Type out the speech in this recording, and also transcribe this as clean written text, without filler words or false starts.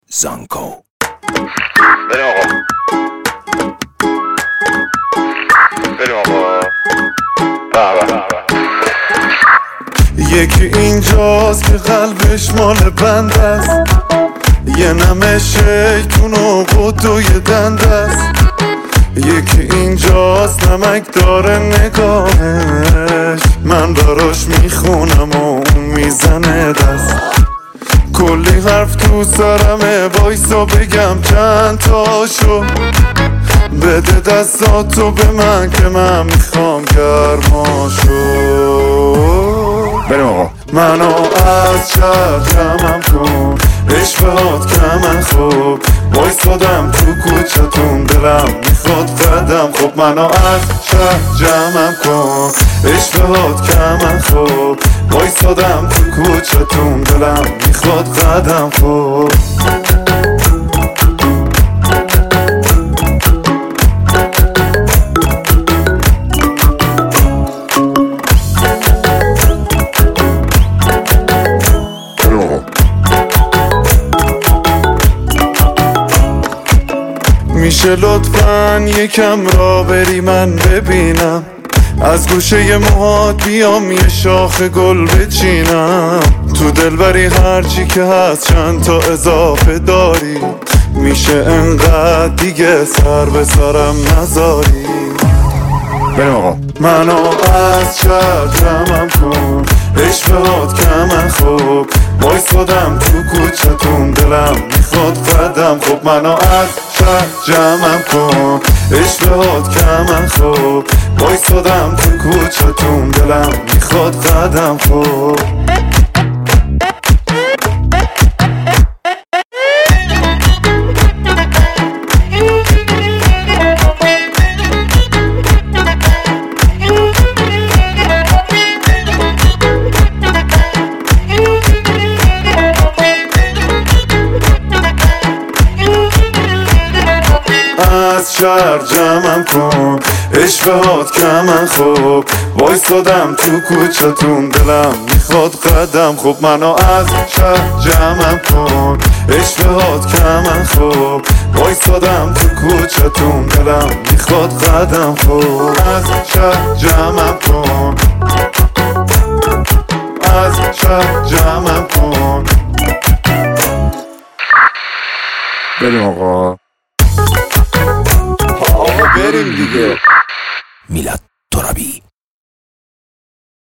زانکو. بریم آقا، بریم آقا. یکی اینجاست که قلبش مال بند است، یه نمه شیطون و قطوی دند است. یکی اینجاست نمک داره نگاهش، من براش میخونم و اون میزنه دست. کلی حرف تو سرمه، وایسا بگم چند تاشو. بده دستاتو به من که من میخوام گرماشو. بریم آقا. منو از شهر جمعم کن، عشقات کمن خوب. وایسادم تو کوچتون، دلم میخواد قدم خوب. منو از شهر جمعم کن، عشقات کمن خوب. وایسادم تو کوچتون، دلم میخواد قدم خوب. میشه لطفاً یکم را بری من ببینم، از گوشه موهات بیام یه شاخ گل بچینم. تو دلبری هرچی که هست چند تا اضافه داری، میشه انقدر دیگه سر به سرم نذاری. بریم آقا. منو از شهر جمعم کن، عشقات کمن خوب. وایسادم تو کوچتون، دلم میخواد قدم خوب. منو از شهر جمعم کن، عشقات کمن خوب. وایسادم تو کوچتون، دلم میخواد قدم خوب. از شهر جمعم کن، عشقات کمن خوب. وایسادم تو کوچتون، دلم میخواد قدم خوب. منو از شهر جمعم کن، عشقات کمن خوب. وایسادم تو کوچتون، دلم میخواد قدم خوب. از شهر جمعم کن، از شهر جمعم کن. بریم آقا. بریم دیگه. میلاد ترابی.